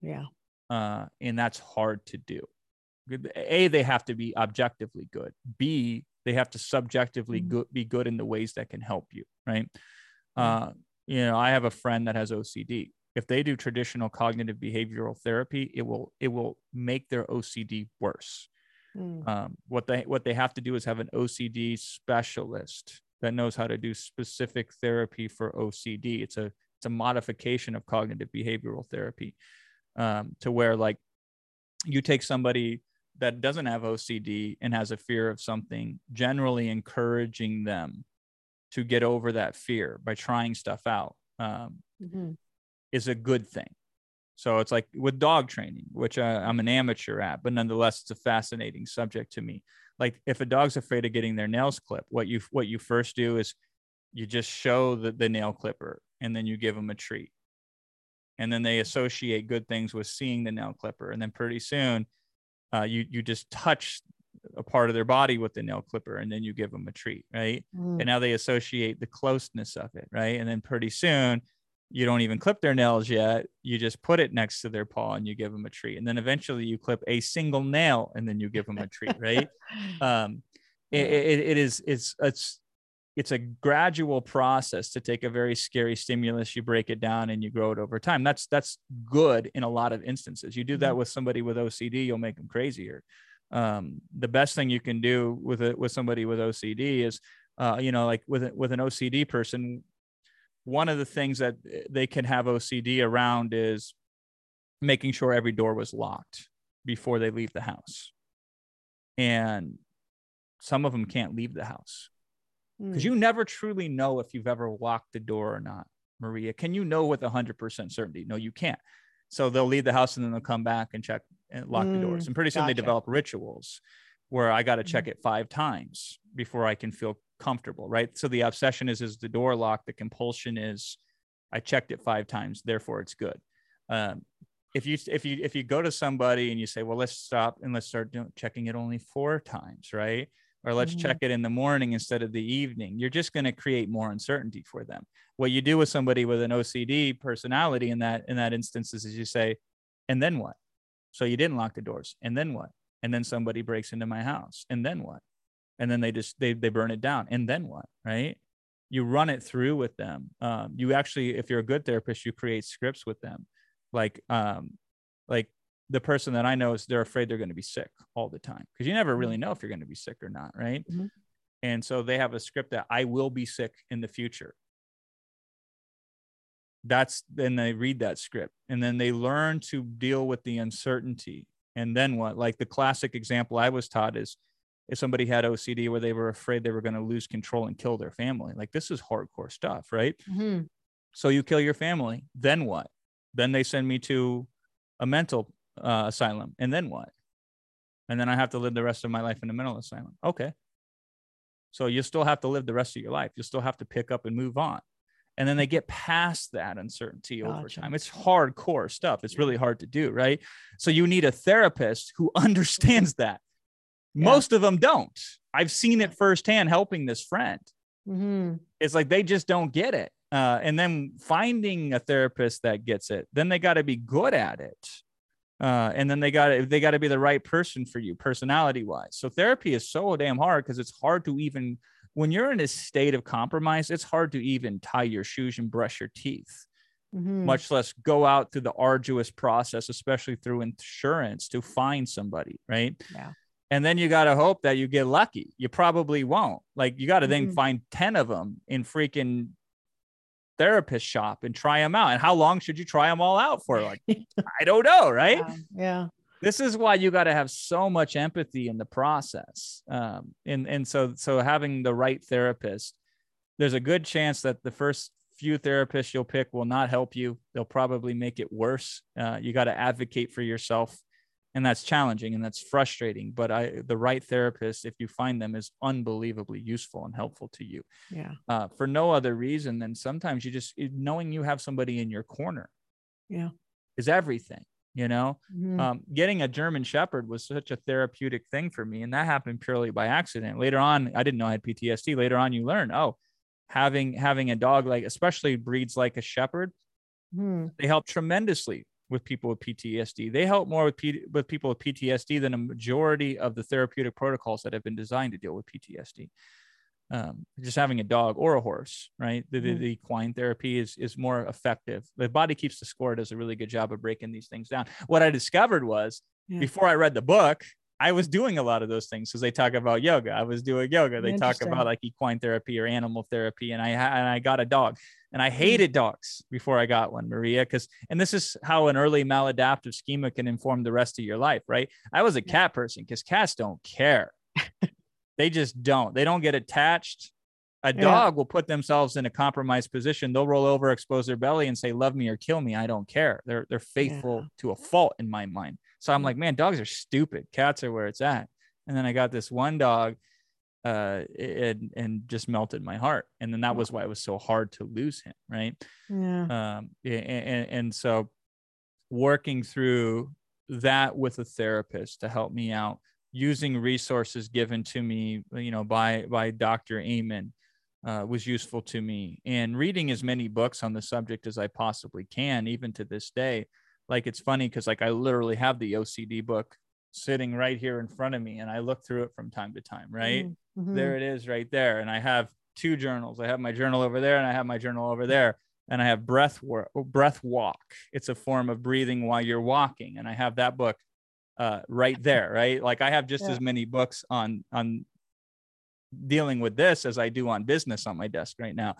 Speaker 2: And that's hard to do. A, they have to be objectively good. B, they have to subjectively be good in the ways that can help you, right? I have a friend that has OCD. If they do traditional cognitive behavioral therapy, it will make their OCD worse. What they have to do is have an OCD specialist that knows how to do specific therapy for OCD. It's a modification of cognitive behavioral therapy, to where like you take somebody that doesn't have OCD and has a fear of something, generally encouraging them to get over that fear by trying stuff out, is a good thing. So it's like with dog training, which I'm an amateur at, but nonetheless, it's a fascinating subject to me. Like if a dog's afraid of getting their nails clipped, what you first do is you just show the nail clipper, and then you give them a treat. And then they associate good things with seeing the nail clipper. And then pretty soon you just touch a part of their body with the nail clipper, and then you give them a treat, right? And now they associate the closeness of it, right? And then pretty soon you don't even clip their nails yet. You just put it next to their paw and you give them a treat. And then eventually you clip a single nail and then you give them a treat, right? It's a gradual process to take a very scary stimulus, you break it down and you grow it over time. That's good in a lot of instances. You do that with somebody with OCD, you'll make them crazier. The best thing you can do with somebody with OCD is, like with an OCD person, one of the things that they can have OCD around is making sure every door was locked before they leave the house. And some of them can't leave the house because you never truly know if you've ever locked the door or not. Maria, can you know with 100% certainty? No, you can't. So they'll leave the house and then they'll come back and check and lock the doors. And pretty soon they develop rituals where I got to check it 5 times before I can feel comfortable, right? So the obsession is the door locked? The compulsion is I checked it 5 times, therefore it's good. If you go to somebody and you say, well, let's stop and let's start checking it only 4 times, right? Or let's check it in the morning instead of the evening, you're just going to create more uncertainty for them. What you do with somebody with an OCD personality in that instance is you say, and then what? So you didn't lock the doors, and then what? And then somebody breaks into my house, and then what? And then they burn it down, and then what, right? You run it through with them. You actually, if you're a good therapist, you create scripts with them. Like the person that I know is they're afraid they're going to be sick all the time because you never really know if you're going to be sick or not, right? And so they have a script that I will be sick in the future. Then they read that script and then they learn to deal with the uncertainty. And then what? Like the classic example I was taught is if somebody had OCD where they were afraid they were going to lose control and kill their family. Like this is hardcore stuff, right? So you kill your family, then what? Then they send me to a mental asylum, and then what? And then I have to live the rest of my life in a mental asylum. Okay. So you still have to live the rest of your life. You still have to pick up and move on. And then they get past that uncertainty over time. It's hardcore stuff. It's really hard to do, right? So you need a therapist who understands that. Most of them don't. I've seen it firsthand helping this friend. It's like they just don't get it. And then finding a therapist that gets it, then they got to be good at it. And then they got to be the right person for you personality wise. So therapy is so damn hard because it's hard to even, when you're in a state of compromise, it's hard to even tie your shoes and brush your teeth, much less go out through the arduous process, especially through insurance to find somebody. Right.
Speaker 1: Yeah.
Speaker 2: And then you got to hope that you get lucky. You probably won't. Like you got to then find 10 of them in freaking therapist shop and try them out. And how long should you try them all out for? Like, I don't know. Right.
Speaker 1: Yeah.
Speaker 2: This is why you got to have so much empathy in the process. And so having the right therapist, there's a good chance that the first few therapists you'll pick will not help you. They'll probably make it worse. You got to advocate for yourself. And that's challenging and that's frustrating. But the right therapist, if you find them, is unbelievably useful and helpful to you.
Speaker 1: Yeah.
Speaker 2: For no other reason than sometimes knowing you have somebody in your corner is everything, Getting a German Shepherd was such a therapeutic thing for me. And that happened purely by accident. Later on, I didn't know I had PTSD. Later on, you learn, having a dog, like especially breeds like a Shepherd, they help tremendously with people with PTSD. They help more with people with PTSD than a majority of the therapeutic protocols that have been designed to deal with PTSD. Just having a dog or a horse, right? The equine therapy is more effective. The Body Keeps the Score does a really good job of breaking these things down. What I discovered was before I read the book, I was doing a lot of those things because they talk about yoga. I was doing yoga. They talk about like equine therapy or animal therapy. And I got a dog, and I hated dogs before I got one, Maria, and this is how an early maladaptive schema can inform the rest of your life, right? I was a cat person because cats don't care. They just don't. They don't get attached. A dog will put themselves in a compromised position. They'll roll over, expose their belly, and say, "Love me or kill me. I don't care." They're faithful to a fault in my mind. So I'm like, man, dogs are stupid. Cats are where it's at. And then I got this one dog, and just melted my heart. And then that was why it was so hard to lose him, right?
Speaker 1: Yeah.
Speaker 2: And so working through that with a therapist to help me out, using resources given to me, by Dr. Amen, was useful to me, and reading as many books on the subject as I possibly can, even to this day. Like, it's funny because like I literally have the OCD book sitting right here in front of me, and I look through it from time to time, right?
Speaker 1: Mm-hmm.
Speaker 2: There it is right there. And I have two journals. I have my journal over there, and I have my journal over there. And I have breath walk. It's a form of breathing while you're walking. And I have that book right there, right? Like, I have just as many books on dealing with this as I do on business on my desk right now.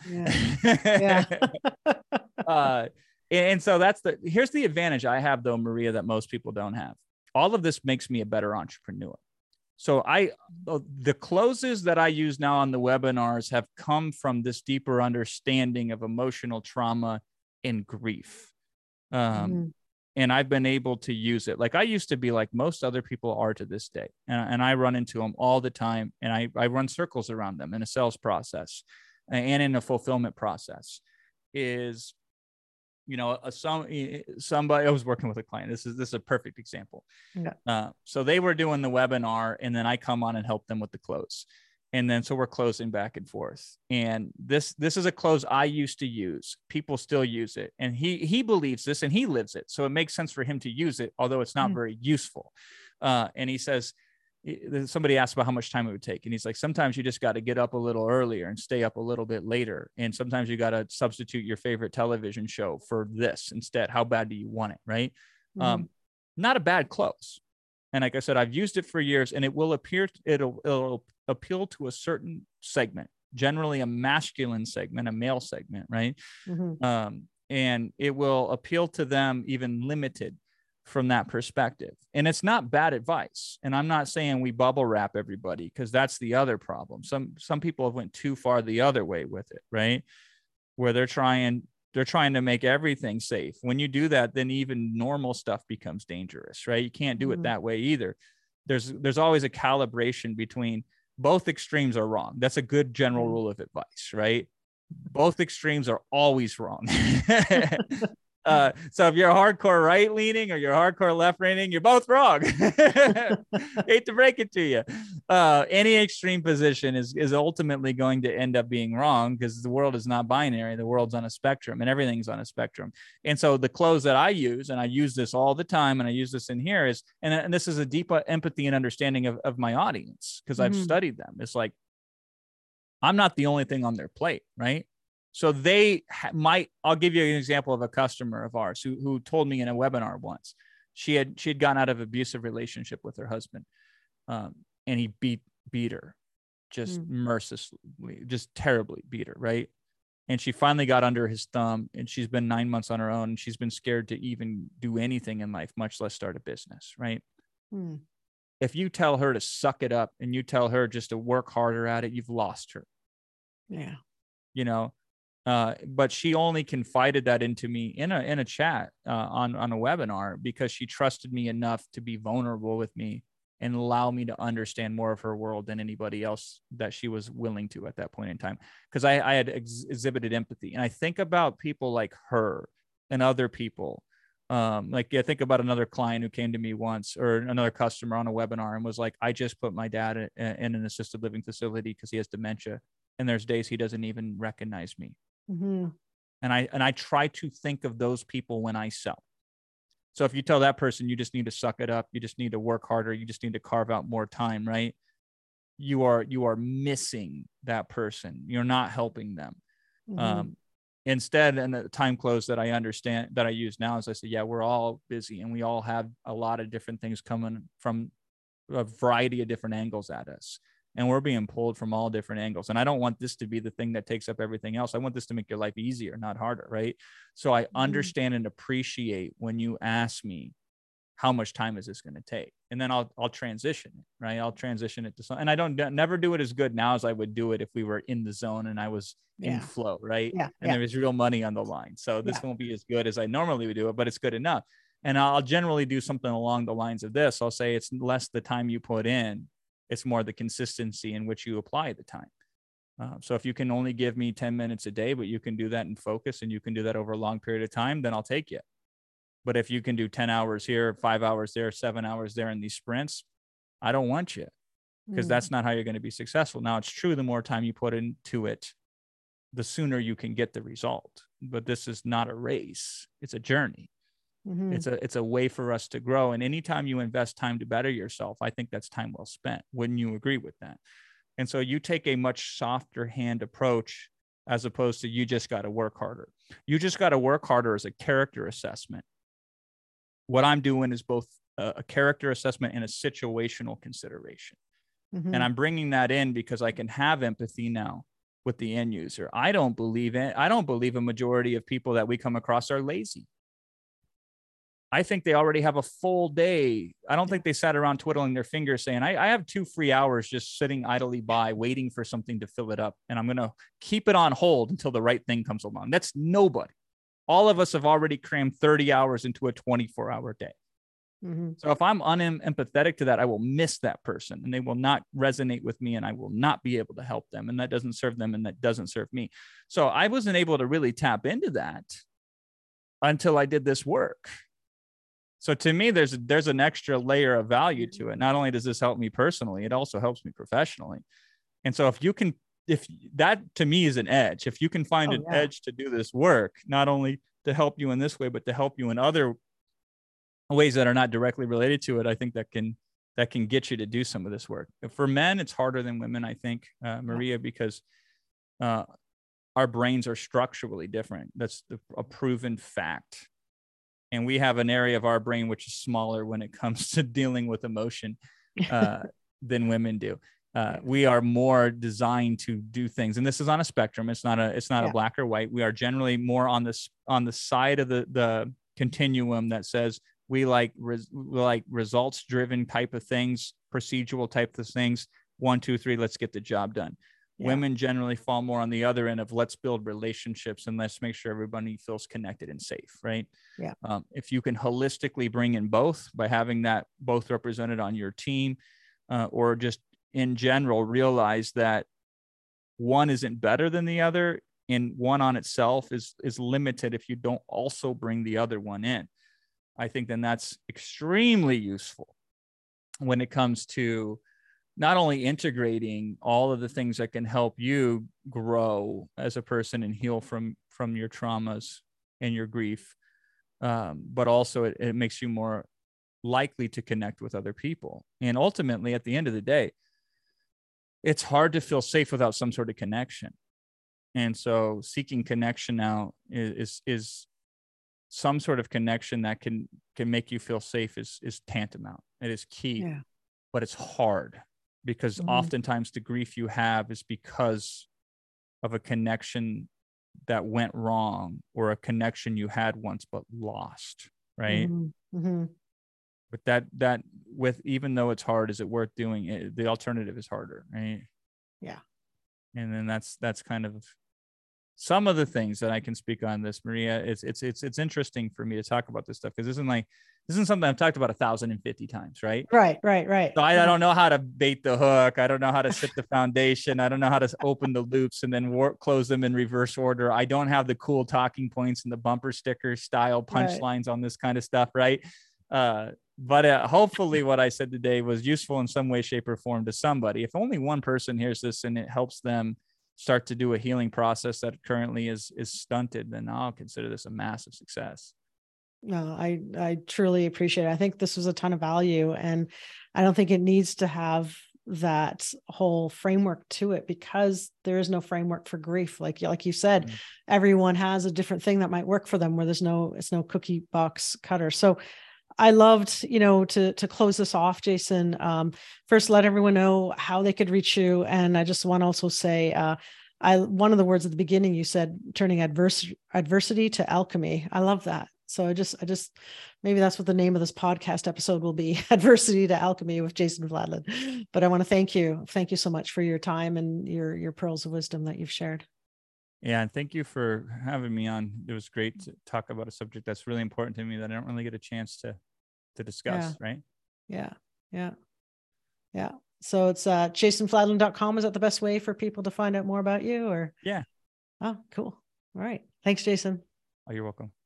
Speaker 2: And so here's the advantage I have though, Maria, that most people don't have. All of this makes me a better entrepreneur. So the closes that I use now on the webinars have come from this deeper understanding of emotional trauma and grief. And I've been able to use it. Like, I used to be like most other people are to this day. And I run into them all the time. And I run circles around them in a sales process and in a fulfillment process. Somebody, I was working with a client. This is a perfect example. So they were doing the webinar, and then I come on and help them with the close. And then, so we're closing back and forth. And this is a close I used to use. People still use it. And he believes this and he lives it. So it makes sense for him to use it, although it's not very useful. And he says, somebody asked about how much time it would take. And he's like, sometimes you just got to get up a little earlier and stay up a little bit later. And sometimes you got to substitute your favorite television show for this instead. How bad do you want it? Right. Not a bad close. And like I said, I've used it for years, and it'll appeal to a certain segment, generally a masculine segment, a male segment. Right. And it will appeal to them, even limited from that perspective. And it's not bad advice. And I'm not saying we bubble wrap everybody, because that's the other problem. Some people have went too far the other way with it, right? Where they're trying to make everything safe. When you do that, then even normal stuff becomes dangerous, right? You can't do it that way either. There's always a calibration between both extremes are wrong. That's a good general rule of advice, right? Both extremes are always wrong. So if you're hardcore right leaning or you're hardcore left leaning, you're both wrong. Hate to break it to you. Any extreme position is ultimately going to end up being wrong, because the world is not binary. The world's on a spectrum, and everything's on a spectrum. And so the close that I use, and I use this all the time, and I use this in here, and this is a deep empathy and understanding of my audience, because I've studied them. It's like, I'm not the only thing on their plate, right? So I'll give you an example of a customer of ours who told me in a webinar once, she had gotten out of an abusive relationship with her husband. And he beat her just mercilessly, just terribly beat her. Right. And she finally got under his thumb, and she's been 9 months on her own, and she's been scared to even do anything in life, much less start a business. Right. If you tell her to suck it up and you tell her just to work harder at it, you've lost her.
Speaker 1: Yeah.
Speaker 2: But she only confided that into me in a chat on a webinar, because she trusted me enough to be vulnerable with me and allow me to understand more of her world than anybody else that she was willing to at that point in time. Because I had exhibited empathy. And I think about people like her and other people. Think about another client who came to me once, or another customer on a webinar, and was like, I just put my dad in an assisted living facility because he has dementia, and there's days he doesn't even recognize me. And I try to think of those people when I sell. So if you tell that person, you just need to suck it up, you just need to work harder, you just need to carve out more time, right? You are missing that person. You're not helping them. Instead, and the time close that I understand, that I use now, is I say, yeah, we're all busy, and we all have a lot of different things coming from a variety of different angles at us. And we're being pulled from all different angles. And I don't want this to be the thing that takes up everything else. I want this to make your life easier, not harder. Right. So I understand and appreciate when you ask me, how much time is this going to take? And then I'll transition it, right? I'll transition it to something. And I don't never do it as good now as I would do it if we were in the zone and I was in flow, right? And there was real money on the line. So this won't be as good as I normally would do it, but it's good enough. And I'll generally do something along the lines of this. I'll say it's less the time you put in, it's more the consistency in which you apply the time. So if you can only give me 10 minutes a day, but you can do that in focus and you can do that over a long period of time, then I'll take you. But if you can do 10 hours here, 5 hours there, 7 hours there in these sprints, I don't want you, because that's not how you're going to be successful. Now, it's true, the more time you put into it, the sooner you can get the result. But this is not a race. It's a journey. It's a way for us to grow. And anytime you invest time to better yourself, I think that's time well spent. Wouldn't you agree with that? And so you take a much softer hand approach, as opposed to you just got to work harder. You just got to work harder as a character assessment. What I'm doing is both a character assessment and a situational consideration. And I'm bringing that in because I can have empathy now with the end user. I don't believe a majority of people that we come across are lazy. I think they already have a full day. I don't think they sat around twiddling their fingers saying, I have 2 free hours just sitting idly by waiting for something to fill it up. And I'm going to keep it on hold until the right thing comes along. That's nobody. All of us have already crammed 30 hours into a 24-hour day. So if I'm unempathetic to that, I will miss that person and they will not resonate with me and I will not be able to help them. And that doesn't serve them and that doesn't serve me. So I wasn't able to really tap into that until I did this work. So to me, there's an extra layer of value to it. Not only does this help me personally, it also helps me professionally. And so if that to me is an edge, if you can find an edge to do this work, not only to help you in this way, but to help you in other ways that are not directly related to it, I think that can get you to do some of this work. For men, it's harder than women, I think, Maria, because our brains are structurally different. That's a proven fact. And we have an area of our brain which is smaller when it comes to dealing with emotion than women do. We are more designed to do things, and this is on a spectrum. It's not a black or white. We are generally more on the side of the continuum that says we like results driven type of things, procedural type of things. 1, 2, 3, let's get the job done. Women generally fall more on the other end of let's build relationships and let's make sure everybody feels connected and safe, right? If you can holistically bring in both by having that both represented on your team, or just in general, realize that one isn't better than the other and one on itself is limited if you don't also bring the other one in. I think then that's extremely useful when it comes to not only integrating all of the things that can help you grow as a person and heal from your traumas and your grief, but also it makes you more likely to connect with other people. And ultimately, at the end of the day, it's hard to feel safe without some sort of connection. And so seeking connection now is some sort of connection that can make you feel safe is tantamount. It is key, but it's hard because oftentimes the grief you have is because of a connection that went wrong or a connection you had once but lost, right? But that with, even though it's hard, is it worth doing it? The alternative is harder, right? And then that's kind of some of the things that I can speak on this, Maria. It's interesting for me to talk about this stuff because this isn't something I've talked about 1,050 times, right?
Speaker 1: Right.
Speaker 2: So I don't know how to bait the hook. I don't know how to set the foundation. I don't know how to open the loops and then close them in reverse order. I don't have the cool talking points and the bumper sticker style punchlines on this kind of stuff, right? But hopefully what I said today was useful in some way, shape, or form to somebody. If only one person hears this and it helps them start to do a healing process that currently is stunted, then I'll consider this a massive success.
Speaker 1: No, I truly appreciate it. I think this was a ton of value, and I don't think it needs to have that whole framework to it because there is no framework for grief. Like you said, everyone has a different thing that might work for them where it's no cookie box cutter. So I loved, to close this off, Jason. First, let everyone know how they could reach you. And I just want to also say, one of the words at the beginning, you said turning adversity to alchemy. I love that. So I just maybe that's what the name of this podcast episode will be: Adversity to Alchemy with Jason Fladlien. But I want to thank you so much for your time and your pearls of wisdom that you've shared.
Speaker 2: Yeah, and thank you for having me on. It was great to talk about a subject that's really important to me that I don't really get a chance to discuss. Right?
Speaker 1: Yeah. So it's jasonfladlien.com. Is that the best way for people to find out more about you? Or
Speaker 2: yeah.
Speaker 1: Oh, cool. All right. Thanks, Jason.
Speaker 2: Oh, you're welcome.